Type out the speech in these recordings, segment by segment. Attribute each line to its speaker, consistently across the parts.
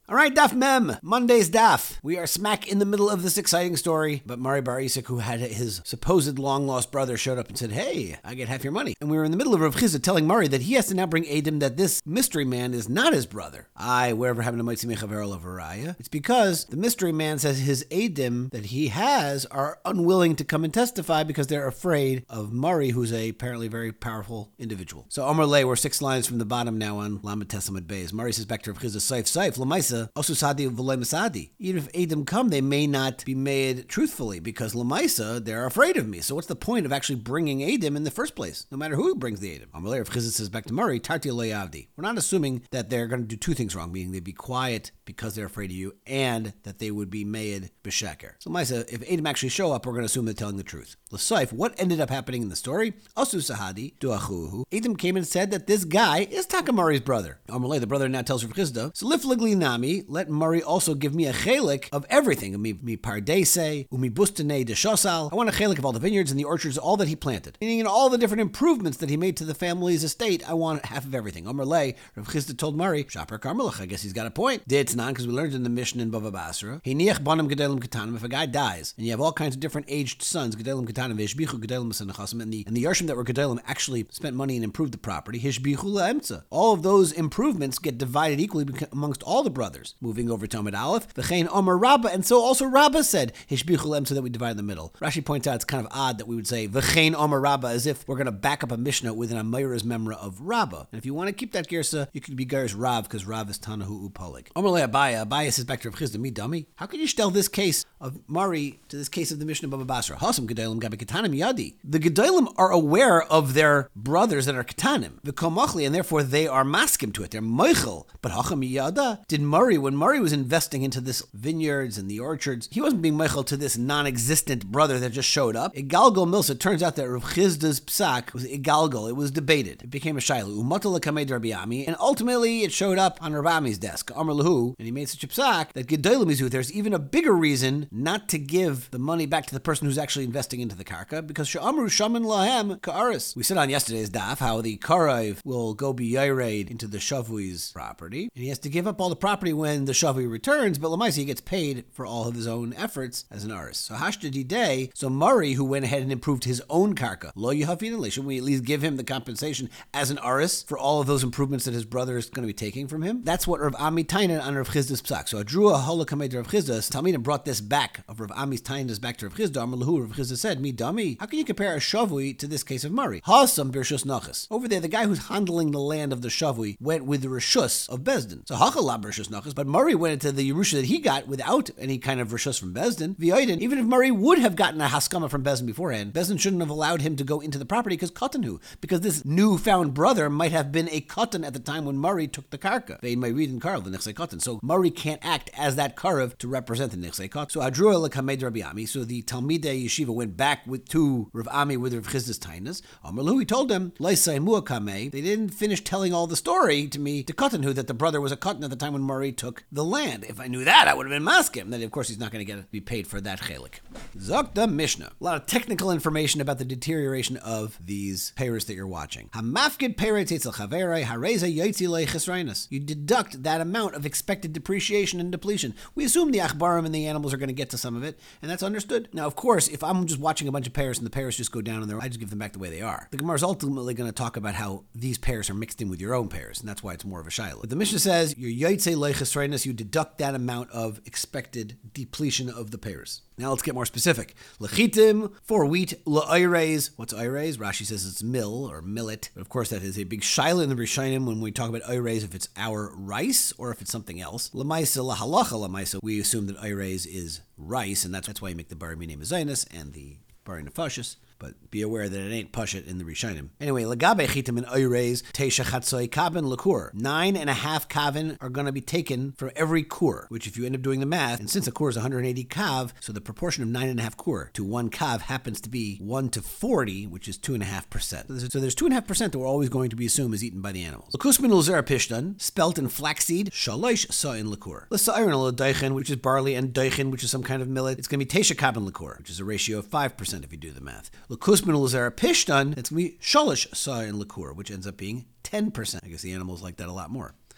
Speaker 1: All right, Daf Mem, Monday's Daf. We are smack in the middle of this exciting story, but Mari Bar Isak, who had his supposed long-lost brother, showed up and said, hey, I get half your money. And we were in the middle of Rav Chizda telling Mari that he has to now bring Eidim that this mystery man is not his brother. Wherever happened to Moitzi Mechaver of Araya. It's because the mystery man says his Eidim that he has are unwilling to come and testify because they're afraid of Mari, who's a apparently very powerful individual. So Amar Lei, we're 6 lines from the bottom now on Lamed Tesamad Beis. Mari says back to Rav Chizda, Saif, Lamaisa, Osusadi V'lei Masadi. Even if Eidim come, they may not be made truthfully because Lamaisa, they're afraid of me. So what's the point of actually bringing Eidim in the first place, no matter who brings the Eidim? Amar Lei, Rav Chizda says back to Mari, Tarti Lo Yavdi. We're not assuming that they're going to do 2 things wrong, meaning they'd be quiet because they're afraid of you and that they would be made b'sheker. So Lamaisa, if Eidim actually show up, we're going to assume they're telling the truth. L'saif, what ended up happening in the story? Osu Sahadi, Duachuhu. Eidim came and said that this guy is Takamari's brother. Amar Lei, the brother now tells Rav Chizda, so lifligli nami, let Mari also give me a chelik of everything. Mi pardese, umi bustane de shosal. I want a chelik of all the vineyards and the orchards, all that he planted. Meaning in all the different improvements that he made to the family's estate, I want half of everything. Amar Lei, Rav Chizda told Mari, Shaper Karmelach, I guess he's got a point. Ditznan, because we learned in the Mishnah in Bava Basra, Hiniach banim gedalim ketanim, if a guy dies, and you have all kinds of different aged sons, gedalim ketanim, hishbichu gedalim masanachasam, and the Yarshim that were gedalim actually spent money and improved the property, hishbichu la'emtza. All of those improvements get divided equally amongst all the brothers. Moving over to Amid Aleph, v'chein Omer Rabbah, and so also Rabbah said, hishbichu la'emtza, that we divide in the middle. Rashi points out it's kind of odd that we would say, v'chein Omer Rabbah, as if we're going to back up a Mishnah with an Amayra's memra of Rabbah. And if you want to keep that girsa, you could be Garish Rav, because Rav is Tanahu Upolig. Omer Le Abaya says back to Rav Chizda, me dummy. How can you tell this case of Mari to this case of the Mishnah Baba Basra? Hasam Gedalim Gabi Ketanim Yadi. The Gedalim are aware of their brothers that are Ketanim, the Komachli, and therefore they are maskim to it. They're Meichel. But Hacham Yada, when Mari was investing into this vineyards and the orchards, he wasn't being Meichel to this non-existent brother that just showed up. Igalgal Milsa, it turns out that Rav Chizda's psak was Igalgal. It was debated. It became a shayla. Umatal Kamed Rabbi Ami, and ultimately it showed up on Rav Ami's desk. Amar Lahu, and he made such a psak that Gedalim Izu, there's even a bigger reason not to give the money back to the person who's actually investing into the karka, because Sha'amru Shaman Lahem Ka'aris. We said on yesterday's daf how the Karaiv will go be yairaid into the Shavui's property, and he has to give up all the property when the Shavui returns, but Lamaisi he gets paid for all of his own efforts as an aris. So Hashtadi Day, so Mari, who went ahead and improved his own karka, Lo Yehafin, should we at least give him the compensation as an aris for all of those improvements that his brother is going to be taking from him? That's what Rav Ami Taina on Rav Chizda's psak. So Adrua Holokamed Rav Chizda, Talmidim brought this back of Rav Ami's Taina's back to Rav Chizda. Amar Lahu, Rav Chizda said, me dummy, how can you compare a Shavui to this case of Mari? Hasam Birshus Nachas. Over there, the guy who's handling the land of the Shavui went with the Rishus of Bezdin. So Hachala Birshus Nachas, but Mari went into the Yerusha that he got without any kind of Rishus from Bezdin. V'yoidin, even if Mari would have gotten a Haskama from Bezdin beforehand, Bezdin shouldn't have allowed him to go into the property because this newfound brother might have been a Katan at the time when Mari took the Karka. Vein may read in Karl, the Nechsei Katan. So Mari can't act as that Karav to represent the Nechsei Katan. So Adrua L'Kamed Rabbi Ami, so the Talmidei Yeshiva went back to Rav Ami with Rav Chizda's Tainas. Amar Lahu, he told them, Laisai Muakame, they didn't finish telling all the story to me, to Katanhu, that the brother was a Katan at the time when Mari took the land. If I knew that, I would have been maskim. Then, of course, he's not going to be paid for that chelik. Zok the Mishnah. A lot of technical information about the deterioration of these payers that you're watching. Hamafkid peiret etzel chaverei hareza yotzi le chesreinas. You deduct that amount of expected depreciation and depletion. We assume the achbarim and the animals are going to get to some of it, and that's understood. Now, of course, if I'm just watching a bunch of pairs and the pairs just go down and I just give them back the way they are. The Gemara is ultimately going to talk about how these pairs are mixed in with your own pairs, and that's why it's more of a shiloh. But the Mishnah says, your yotzi le chesreinas, you deduct that amount of expected depletion of the pairs. Now let's get more specific. Lechitim, for wheat, la'ayres. What's ayres? Rashi says it's mill or millet. But of course that is a big shaila in the Rishonim when we talk about ayres, if it's our rice or if it's something else. Lamaisa, lahalacha lamaisa. We assume that ayres is rice, and that's why you make the bari minei mezainis and the bari nefashis. But be aware that it ain't Pashat in the Rishonim. Anyway, Lagabe Chitim and Oyreis, Teisha Chatzoi Kavin Lakur. 9.5 Kavin are going to be taken for every Kur, which if you end up doing the math, and since a Kur is 180 Kav, so the proportion of 9.5 Kur to 1 Kav happens to be 1 to 40, which is 2.5%. So there's 2.5% that we're always going to be assumed is eaten by the animals. Lakusmin Ulzera Pishtan, spelt in flaxseed, Shalosh Sa in Lakur. L'Sa'irin L'Daichen, which is barley, and Daichen, which is some kind of millet. It's going to be Teisha Kavin Lakur, which is a ratio of 5% if you do the math. L'kusmin Ulzera Pishtan, it's going to be Shalosh Sa in Lakur, which ends up being 10%. I guess the animals like that a lot more.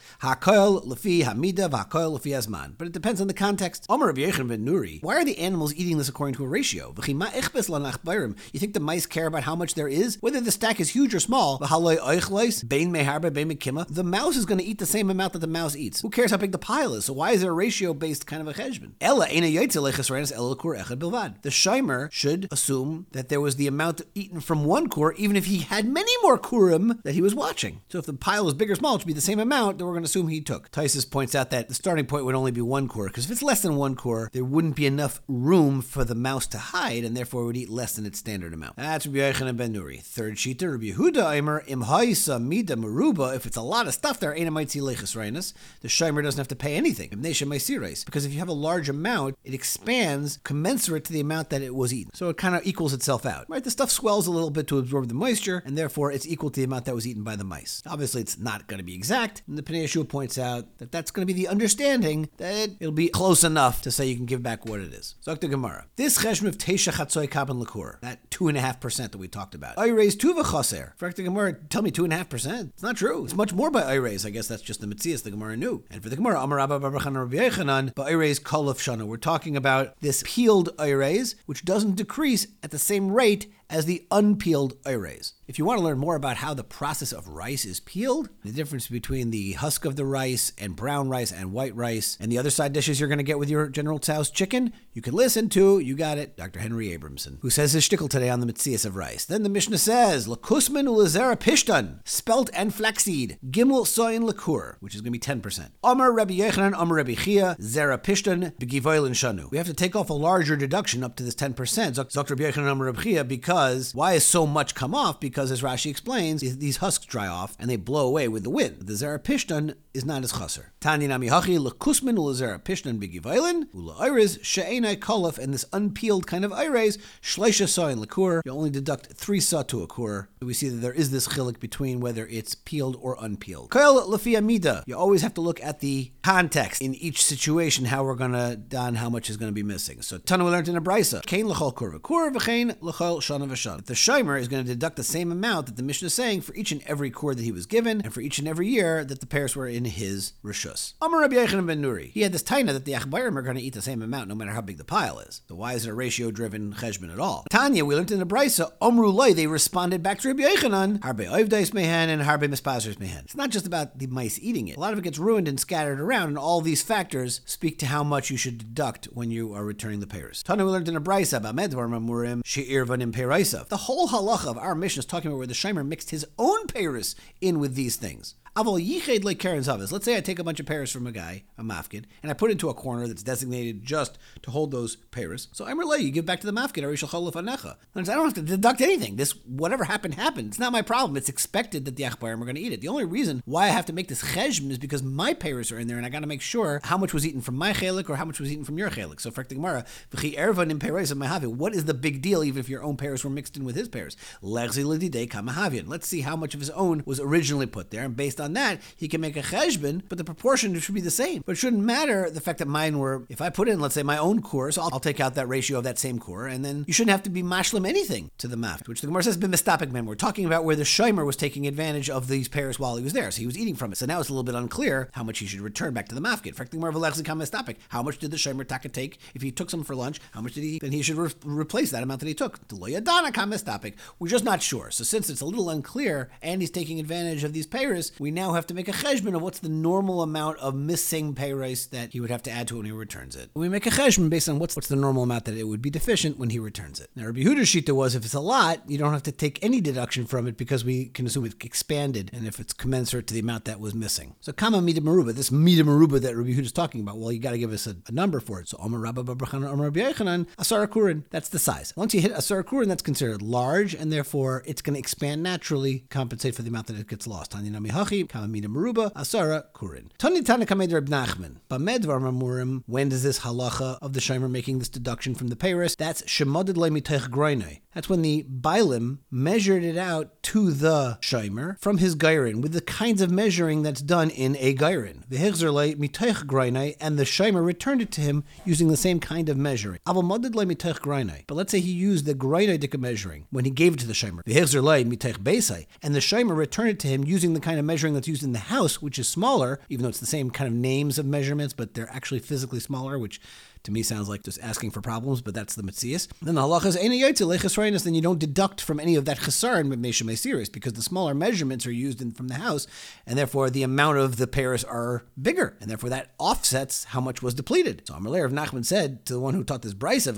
Speaker 1: Ha'koil lefi hamida v'ha'koil lefi hazman. But it depends on the context. Omer Rabbi Yochanan ben Nuri, why are the animals eating this according to a ratio? You think the mice care about how much there is? Whether the stack is huge or small, the mouse is going to eat the same amount that the mouse eats. Who cares how big the pile is? So why is there a ratio-based kind of a cheshbon? The shimer should assume that there was the amount eaten from one kur, even if he had many more kurim that he was watching. So if the pile was big or small, it should be the same amount that we're going to assume he took. Taisus points out that the starting point would only be one kur, because if it's less than one kur, there wouldn't be enough room for the mouse to hide, and therefore it would eat less than its standard amount. That's Rabbi Yochanan ben Nuri. Third shita, Rabbi Yehuda Aimer, im haisa mida meruba. If it's a lot of stuff there, ain't a mitzi leichus rainas, the shimer doesn't have to pay anything. Because if you have a large amount, it expands commensurate to the amount that it was eaten. So it kind of equals itself out, right? The stuff swells a little bit to absorb the moisture, and therefore it's equal to the amount that was eaten by the mice. Obviously, it's not going to be exact, and the Pnei Yeshua points out that that's going to be the understanding that it'll be close enough to say you can give back what it is. Zok the Gemara. This cheshbon of Teisha Chatzoi Kaban Lakur, that 2.5% that we talked about. Ayreis Tuva Chaser. For the Gemara, tell me 2.5%. It's not true. It's much more by Ayreis. I guess that's just the Metzias the Gemara knew. And for the Gemara, Amar Abba Bar Chanan Rabbi Yochanan, Ayreis Kolaf Shana. We're talking about this peeled Ayreis, which doesn't decrease at the same rate as the unpeeled Ayreis. If you want to learn more about how the process of rice is peeled, the difference between the husk of the rice and brown rice and white rice, and the other side dishes you're going to get with your General Tso's chicken, you can listen to, you got it, Dr. Henry Abramson, who says his shtickle today on the Metzias of rice. Then the Mishnah says, Lakusman ulazera pishtan, spelt and flaxseed, gimel soyin lakur, which is going to be 10%. Amar Rabbi Yochanan, Amar Rabbi Chia, zera pishtan, begivoilin shanu. We have to take off a larger deduction up to this 10%, Zok Rabbi Yochanan, Amar Rabbi Chia, because why is so much come off? Because as Rashi explains, these husks dry off and they blow away with the wind. The Zerapishtan is not as chaser. Tani nami hachi lekusmin ulazerapishtan begivailin ulairis she'enai kolaf, and this unpeeled kind of iris shleisha sa in likur. You only deduct 3 sa to a kur. We see that there is this chilik between whether it's peeled or unpeeled. Kol lefi amida. You always have to look at the context in each situation, how we're going to don how much is going to be missing. So Tana we learned in a brisa, kain lechol kur v'kur v'chein lechol shana v'shan. The shimer is going to deduct the same amount that the Mishnah is saying for each and every kur that he was given, and for each and every year that the pairs were in his rishus. Amar Rabbi Yochanan ben Nuri. He had this taina that the achbayim are going to eat the same amount no matter how big the pile is. So why is it a ratio-driven cheshbon at all? Tanya, we learned in the brisa, Omru Loi, they responded back to Rabbi Yochanan, Harbe oivdais mehen and harbe mispazers mehen. It's not just about the mice eating it. A lot of it gets ruined and scattered around, and all these factors speak to how much you should deduct when you are returning the pairs. Tanya, we learned in the brisa, Bamedvar mamurim she'ir vanim peiraisav. The whole halacha of our mission is talking about where the shimer mixed his own peiros in with these things. Aval yiched like Karen Zavas. Let's say I take a bunch of pairs from a guy, a mafkid, and I put it into a corner that's designated just to hold those pairos. So I'm relay, you give back to the mafkid, arishal chaluf anecha. I don't have to deduct anything. This, whatever happened. It's not my problem. It's expected that the achbayim are going to eat it. The only reason why I have to make this cheshbon is because my pairos are in there, and I got to make sure how much was eaten from my chelik or how much was eaten from your chelik. So for the Gemara, v'chi ervan im peiros of mahavi. What is the big deal, even if your own pairos were mixed in with his pairos? Lechzi lididei kamahavian. Let's see how much of his own was originally put there, and based on that, he can make a cheshbon, but the proportion should be the same. But it shouldn't matter the fact that mine were, if I put in, let's say, my own kur, so I'll take out that ratio of that same kur, and then you shouldn't have to be mashlim anything to the mafkid, which the Gemara says b'mistapik men. We're talking about where the shimer was taking advantage of these pairs while he was there, so he was eating from it. So now it's a little bit unclear how much he should return back to the mafkid. In fact, the Gemara v'lechzi kamistapik. How much did the shimer taka take if he took some for lunch? How much did he? Then he should replace that amount that he took. Deloyadana kamistapik. We're just not sure. So since it's a little unclear and he's taking advantage of these pairs, we now have to make a cheshbon of what's the normal amount of missing peiros that he would have to add to it when he returns it. We make a cheshbon based on what's the normal amount that it would be deficient when he returns it. Now, Rabbi Yehuda's shita was if it's a lot, you don't have to take any deduction from it because we can assume it expanded and if it's commensurate to the amount that was missing. So kama mida meruba, this mida meruba that Rabbi Yehuda is talking about, well, you got to give us a number for it. So Omer Rabba Bar Chanan, Omer Rabbi Yochanan, asar kurin, that's the size. Once you hit asar kurin, that's considered large, and therefore it's going to expand naturally, compensate for the amount that it gets lost. Tani nami hachi, kama mida meruba, asara kurin. Tani Tana kamed Reb Nachman. Bamedvar mamurim. When does this halacha of the shimer making this deduction from the peiros? That's shemoded le mitech groinei. That's when the Bailim measured it out to the shimer from his gairin with the kinds of measuring that's done in a gairin. The hechzer le mitech groinei, and the shimer returned it to him using the same kind of measuring. Aval moded le mitech groinei. But let's say he used the groinei dika measuring when he gave it to the shimer. The hechzer le mitech beisai, and the shimer returned it to him using the kind of measuring measuring that's used in the house, which is smaller, even though it's the same kind of names of measurements, but they're actually physically smaller, which to me sounds like just asking for problems, but that's the Metzias. Then the halacha is Eina Yotze Lechesroinus, then you don't deduct from any of that chesar in Mesha Meisiris, because the smaller measurements are used from the house, and therefore the amount of the pairs are bigger, and therefore that offsets how much was depleted. So Amar Rav Nachman said to the one who taught this brisa,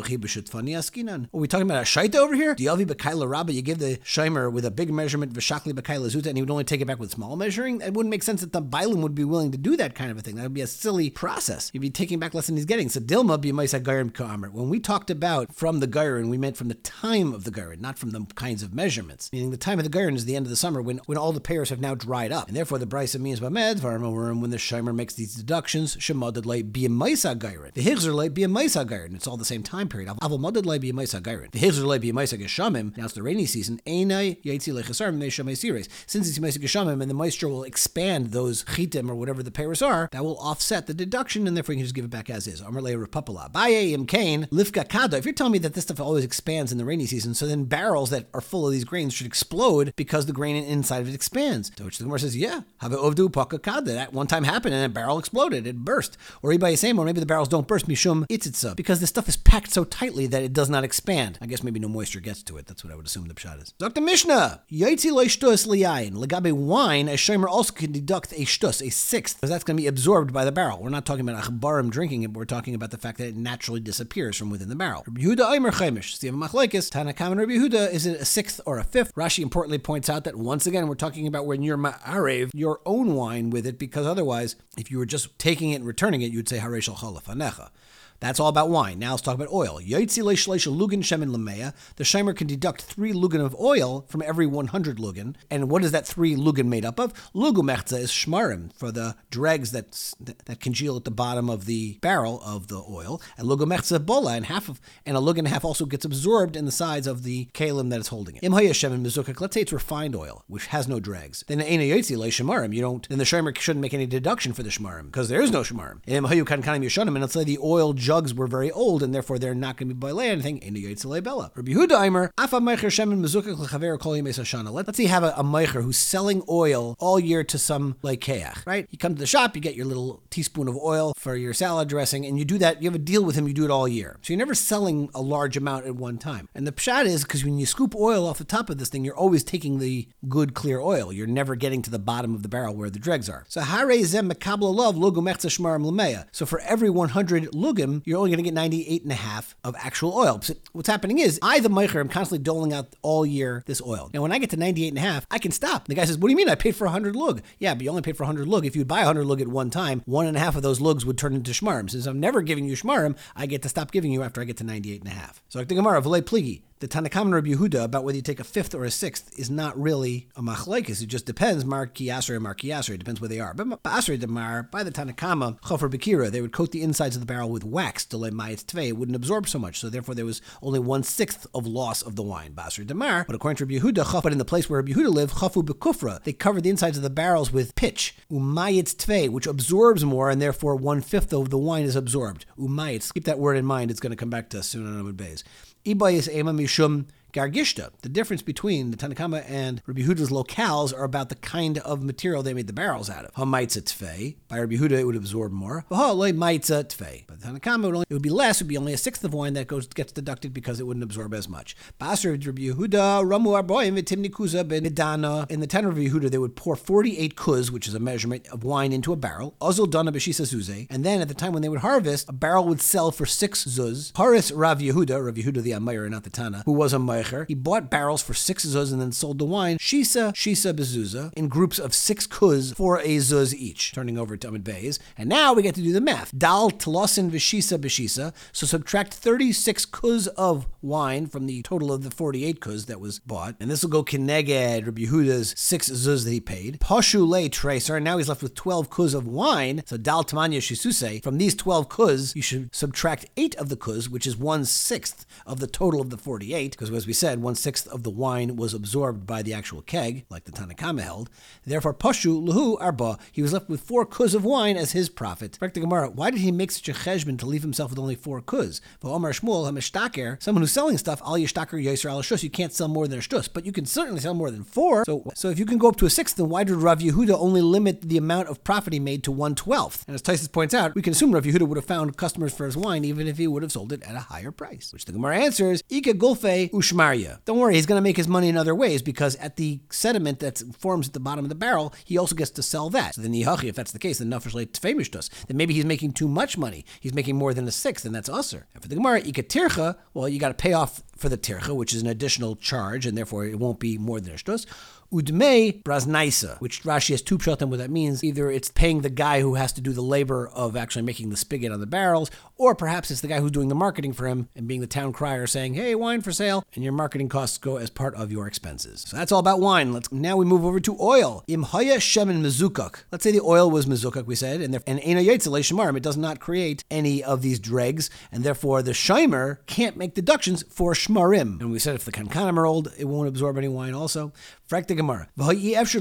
Speaker 1: are we talking about a shaita over here? Diavi b'kaila rabba, you give the shomer with a big measurement, v'shakli b'kaila zuta, and he would only take it back with small measuring? It wouldn't make sense that the bailim would be willing to do that kind of a thing. That would be a silly process. You'd be taking back less than he's getting. So Dilma b'yemaisa gairin ka'amr. When we talked about from the gairin, we meant from the time of the gairin, not from the kinds of measurements. Meaning the time of the gairin is the end of the summer when all the pairs have now dried up. And therefore the brisa means b'med, v'arma when the shomer makes these deductions, shemadad lei b'yemaisa gairin. The higzer lei b'yemaisa gairin. It's all the same time period. Aval madad lei b'yemaisa gairin. The higzer lei b'yemaisa geshamim. Now it's the rainy season. Einai yaitzi lechasar m'meisha meisiris. Since it's yemaisa geshamim and the moisture will expand those chitim or whatever the pairs are, that will offset the deduction, and therefore you can just give it back as is. Amar lei rapapala. Baye imkain lifka kada. If you're telling me that this stuff always expands in the rainy season, so then barrels that are full of these grains should explode because the grain inside of it expands. To which the Gemara says, yeah, have ovdu paka kada. That one time happened and a barrel exploded. It burst. Or Ibai is saying, or maybe the barrels don't burst mishum itzitza, because the stuff is packed so tightly that it does not expand. I guess maybe no moisture gets to it. That's what I would assume the pshat is. Dr. Mishnah, yaitzi lo shtus liyayin. Legabe wine, a shomer also can deduct a shtus, a sixth, because that's going to be absorbed by the barrel. We're not talking about achbarim drinking it, but we're talking about the fact that it naturally disappears from within the barrel. Rabbi Yehuda Aimer Chaimish, Steve Machlekes, Tanakam and Rabbi Yehuda, is it a sixth or a fifth? Rashi importantly points out that once again, we're talking about when you're ma'arev your own wine with it, because otherwise, if you were just taking it and returning it, you'd say Harei Shalcha Lefanecha. That's all about wine. Now let's talk about oil. Yaitzi leishleisha lugan shemen lemeya. The shomer can deduct 3 lugan of oil from every 100 lugan. And what is that 3 lugan made up of? Lugu mechza is shmarim, for the dregs that congeal at the bottom of the barrel of the oil. And lugu mechza bola, and a lugan and a half also gets absorbed in the sides of the kalim that is holding it. Im haya shemen mezukak. Let's say it's refined oil, which has no dregs. Then eina yaitzi leishmarim. Then the shomer shouldn't make any deduction for the shmarim, because there is no shmarim. Im hayu kan kanim yishanim. And let's say the oil jugs were very old, and therefore they're not going to be by anything. Rabbi Yehuda Aimer, Afa Meicher Shemen Mezukak L'Chaver Kol Yemei Shana. Let's say you have a Meicher who's selling oil all year to some leikeach, right? You come to the shop, you get your little teaspoon of oil for your salad dressing, and you do that. You have a deal with him. You do it all year, so you're never selling a large amount at one time. And the pshat is because when you scoop oil off the top of this thing, you're always taking the good clear oil. You're never getting to the bottom of the barrel where the dregs are. So Harei Zem Mekabla Love Lugum Mechza Shmarim L'Meya. So for every 100 lugim, you're only going to get 98.5 of actual oil. So what's happening is, I, the meicher, am constantly doling out all year this oil. Now, when I get to 98.5, I can stop. The guy says, what do you mean? I paid for 100 lug. Yeah, but you only paid for 100 lug. If you would buy 100 lug at one time, 1.5 of those lugs would turn into shmarim. Since I'm never giving you shmarim, I get to stop giving you after I get to 98.5. So, the Gemara, v'lei pligi. The Tanakam and Rabbi Yehuda about whether you take a fifth or a sixth is not really a machlekes. It just depends, Mar Kiyasri or Mar Kiyasri. It depends where they are. But Ba'asri Demar, by the Tanakama, Chofer Bekira, they would coat the insides of the barrel with wax to let Mayat Tvei. It wouldn't absorb so much. So therefore there was only 1/6 of loss of the wine. Ba'asri Demar. But according to Rabbi Yehuda, but in the place where Rabbi Yehuda lived, Chafu Bekufra, they covered the insides of the barrels with pitch. Umayitz Tvei, which absorbs more, and therefore 1/5 of the wine is absorbed. Umayitz. Keep that word in mind. It's going to come back to us soon on Amud Beis. Ibayis Ema Mishum Gargishta. The difference between the Tanakama and Rabbi Yehuda's locales are about the kind of material they made the barrels out of. Ha-maitza tfei. By Rabbi Yehuda, it would absorb more. Ha-loy maitza tfei. By the Tanakama, it would be less. It would be only 1/6 of wine that gets deducted because it wouldn't absorb as much. Ba'asr Rabbi Yehuda, Ramu Arboim, V'timni Kuza ben Midana. In the Tanna of Rabbi Yehuda, they would pour 48 kuz, which is a measurement of wine, into a barrel. Ozil dana b'shisa zuze. And then at the time when they would harvest, a barrel would sell for 6 zuz. Haris Rav Yehuda the Amayr, not the Tana, who was a Meicher, he bought barrels for 6 zuz and then sold the wine, shisa bezuza, in groups of 6 kuz for a zuz each. Turning over to Amud Beis. And now we get to do the math. Dal talosin v'shisa b'shisa. So subtract 36 kuz of wine from the total of the 48 kuz that was bought. And this will go kineged Rabbi Yehuda's 6 zuz that he paid. Pashu le treser. Now he's left with 12 kuz of wine. So dal tamanya shisuse. From these 12 kuz, you should subtract 8 of the kuz, which is 1/6 of the total of the 48. Because as we said, 1/6 of the wine was absorbed by the actual keg, like the Tanna Kama held. Therefore, Pashu Luhu Arba, he was left with 4 kuz of wine as his profit. Back to Gemara, why did he make such a cheshbon to leave himself with only 4 kuz? V'Omar Shmuel HaMishtaker, someone who's selling stuff, Al Yishtaker Yisrael Al Shus, you can't sell more than a shtus, but you can certainly sell more than 4. So if you can go up to a 6th, then why did Rav Yehuda only limit the amount of profit he made to 1/12? And as Taisus points out, we can assume Rav Yehuda would have found customers for his wine even if he would have sold it at a higher price. Which the Gemara answers, Ika Gulfe Ushmarya. Don't worry, he's going to make his money in other ways because at the sediment that forms at the bottom of the barrel, he also gets to sell that. So then Yihachi, if that's the case, then Nafesh Leit Tfemishtus. Then maybe he's making too much money. He's making more than a 6th, and that's usser. And for the Gemara, Ika Tircha, well, you got to pay off for the tircha, which is an additional charge, and therefore it won't be more than a shtus. Udmei braznaisa, which Rashi has 2 pshatim what that means. Either it's paying the guy who has to do the labor of actually making the spigot on the barrels, or perhaps it's the guy who's doing the marketing for him and being the town crier saying, hey, wine for sale, and your marketing costs go as part of your expenses. So that's all about wine. Now we move over to oil. Im haya shemen mezukak. Let's say the oil was mezukak, we said, and eina yetzel shemarim. It does not create any of these dregs, and therefore the shimer can't make deductions for shmarim. And we said if the kankanim are old, it won't absorb any wine also. Frak the Gemara. But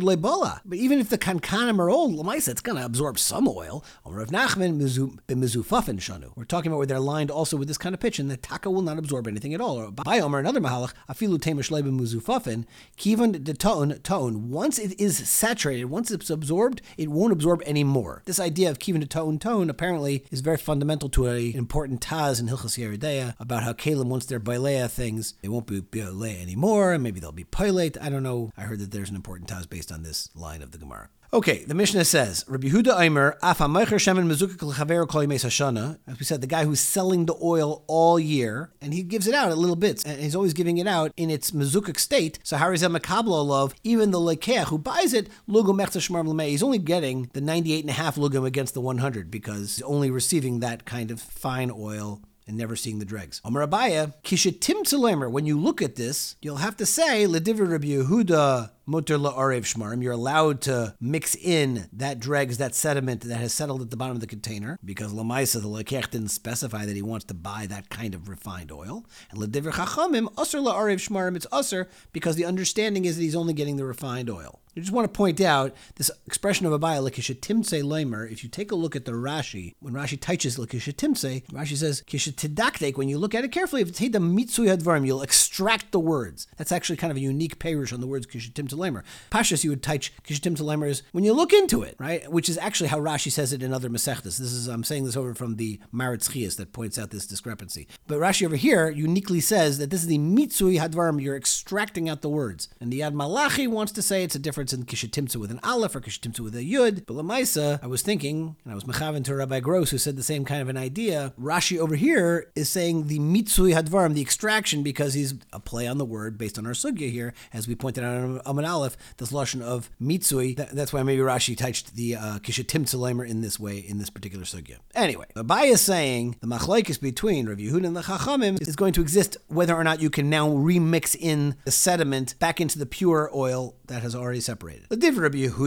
Speaker 1: even if the kankanim are old, Lamaisa, it's going to absorb some oil. Rav Nachman b'mezufafin shanu. We're talking about where they're lined also with this kind of pitch, and the taka will not absorb anything at all. Or by Omer, another mahalach, afilu temish le b'mezufafin, kivan de tone. Once it is saturated, once it's absorbed, it won't absorb anymore. This idea of kivan de tone apparently is very fundamental to an important taz in Hilchos Yeridea about how Kalim, once they're bailea things, they won't be bailea anymore, and maybe they'll be pilate. I don't know. I heard that there's an important taz based on this line of the Gemara. Okay, the Mishnah says, Rabbi Yehuda Aimer, Afa Meicher Shemen Mezukak L'Chaver Kol Yimei Hashana. As we said, the guy who's selling the oil all year, and he gives it out at little bits, and he's always giving it out in its mezukak state. So Harizem Makabla love, even the lekeach who buys it, Lugum Mechza Shmar L'Mei, he's only getting the 98.5 lugum against the 100 because he's only receiving that kind of fine oil and never seeing the dregs. Omer Abaya, Kishetim Tzelemer, when you look at this, you'll have to say, Ledivra Rabbi Yehuda, Muter la'arev shmarim, you're allowed to mix in that dregs, that sediment that has settled at the bottom of the container, because Lamaisa, the lekech, didn't specify that he wants to buy that kind of refined oil. And Ledivra Chachamim, Usr la'arev shmarim, it's Usr, because the understanding is that he's only getting the refined oil. I just want to point out this expression of Abaya, Lekishetimse Leimer. If you take a look at the Rashi, when Rashi teaches Lekishetimse, Rashi says, Kishetidaktek, when you look at it carefully, if it's the Mitsui Hadvarim, you'll extract the words. That's actually kind of a unique perush on the words Kishetimse Leimer. Pashas, you would teach Kishetimse Leimer is when you look into it, right? Which is actually how Rashi says it in other Masechtas. I'm saying this over from the Maritz Chias that points out this discrepancy. But Rashi over here uniquely says that this is the Mitsui Hadvarim, you're extracting out the words. And the Yad Malachi wants to say it's a difference in Kishetimtza with an Aleph or Kishetimtza with a Yud. But Lamaisa, I was thinking, and I was mechaven to Rabbi Gross, who said the same kind of an idea. Rashi over here is saying the Mitsui Hadvarim, the extraction, because he's a play on the word based on our sugya here, as we pointed out on Amud Aleph, this lashon of Mitsui. That's why maybe Rashi touched the Kishetimtza Leimer in this way, in this particular sugya. Anyway, Abai is saying the machlokes between Rav Yehuda and the Chachamim is going to exist whether or not you can now remix in the sediment back into the pure oil that has already separated. And that's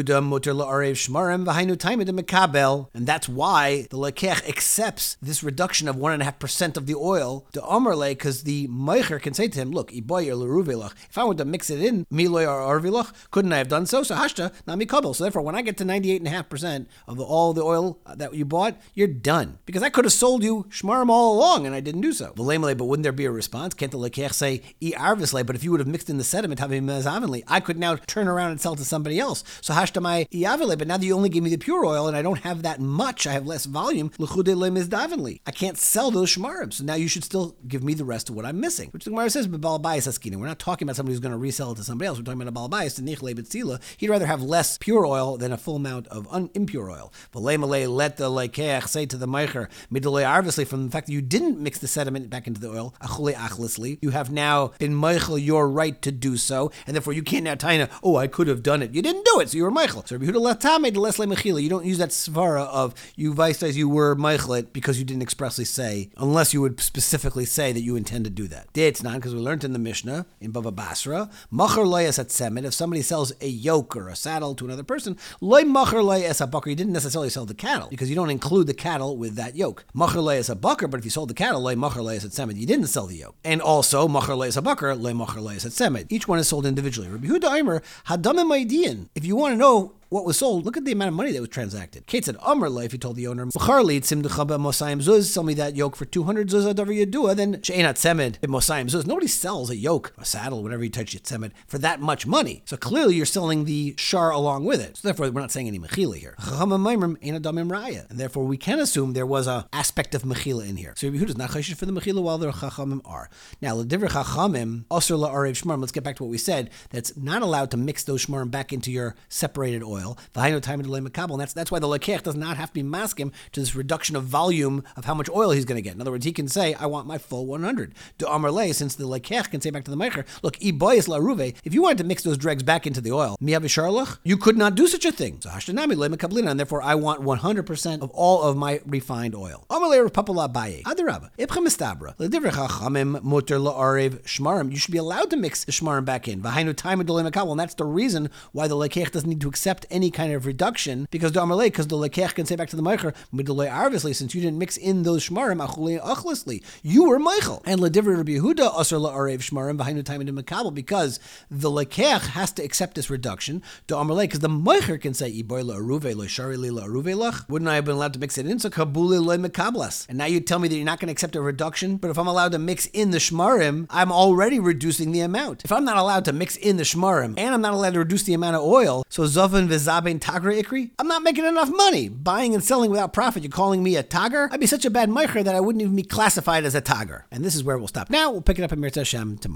Speaker 1: why the lekech accepts this reduction of 1.5% of the oil to Omerle, because the meicher can say to him, look, if I want to mix it in, miloy or arvilach, couldn't I have done so? So hashta, not mikabel. So therefore, when I get to 98.5% of all the oil that you bought, you're done. Because I could have sold you shmarim all along, and I didn't do so. But wouldn't there be a response? Can't the lekech say, but if you would have mixed in the sediment, I could now turn around and sell to somebody else. So hashtamai iyavele, but now that you only give me the pure oil and I don't have that much, I have less volume, I can't sell those shmarim. So now you should still give me the rest of what I'm missing. Which the Gemara says, we're not talking about somebody who's going to resell it to somebody else. We're talking about a balbayis, the nichle betzila. He'd rather have less pure oil than a full amount of impure oil. Let the lekeach say to the meicher, from the fact that you didn't mix the sediment back into the oil, you have now been meichel your right to do so, and therefore you can't now taina, I could have done it. You didn't do it, so you were meichel. So you don't use that svara of you vice you were meichel it because you didn't expressly say, unless you would specifically say that you intend to do that. It's not, because we learned in the Mishnah in Bava Basra, machar loyas at semen, that if somebody sells a yoke or a saddle to another person, loy macher loy es habakar, you didn't necessarily sell the cattle because you don't include the cattle with that yoke. Macher loy es habakar, but if you sold the cattle, loy macher loy es etzemed, you didn't sell the yoke. And also macher loy es habakar, loy macher loy es etzemed. Each one is sold individually. Rabbi Yehuda Aimer hadamim maidian. If you want to know what was sold, look at the amount of money that was transacted. Kate said, Amrle, if you told the owner, sell me that yoke for 200 zuz adavar yadua, then she'enat semed mosayim zuz. Nobody sells a yoke, a saddle, whatever you touch it, semed, for that much money. So clearly you're selling the shar along with it. So therefore we're not saying any mechila here. And therefore we can assume there was a aspect of mechila in here. So Yehuda is not chashish for the mechila while the chachamim are. Now, l'divrei chachamim, osur la'arev shmarim, let's get back to what we said, that's not allowed to mix those shmarim back into your separated oil. And that's why the lekech does not have to be maskim to this reduction of volume of how much oil he's going to get. In other words, he can say, I want my full 100. Do Amarle, since the lekech can say back to the meicher, look, iboyes laruve, if you wanted to mix those dregs back into the oil, miyav you could not do such a thing. So hashtanami le mekablina, and therefore I want 100% of all of my refined oil. Amarle papala baye. Adarabba. Ibchem estabra. L'divrei chachamim muter la'arev shmarim. You should be allowed to mix the shmarim back in. V'hainu taimid le mekabel, and that's the reason why the lekech doesn't need to accept any kind of reduction, because the lekech can say back to the meicher, obviously, since you didn't mix in those shmarim achulei achlisly, you were meichel. And l'divrei Rabbi Yehuda asur la'arev shmarim v'hainu taimid mekabel, because the lekech has to accept this reduction. The amarle, because the meicher can say iboy la'aruve lo shari li la'aruve lach. Wouldn't I have been allowed to mix it in? So kabule lo mekablas. And now you tell me that you're not going to accept a reduction, but if I'm allowed to mix in the shmarim, I'm already reducing the amount. If I'm not allowed to mix in the shmarim and I'm not allowed to reduce the amount of oil, so zoven v'zaben tagra ikri, I'm not making enough money. Buying and selling without profit, you're calling me a tagar? I'd be such a bad meicher that I wouldn't even be classified as a tagar. And this is where we'll stop. Now we'll pick it up in Mirza Hashem tomorrow.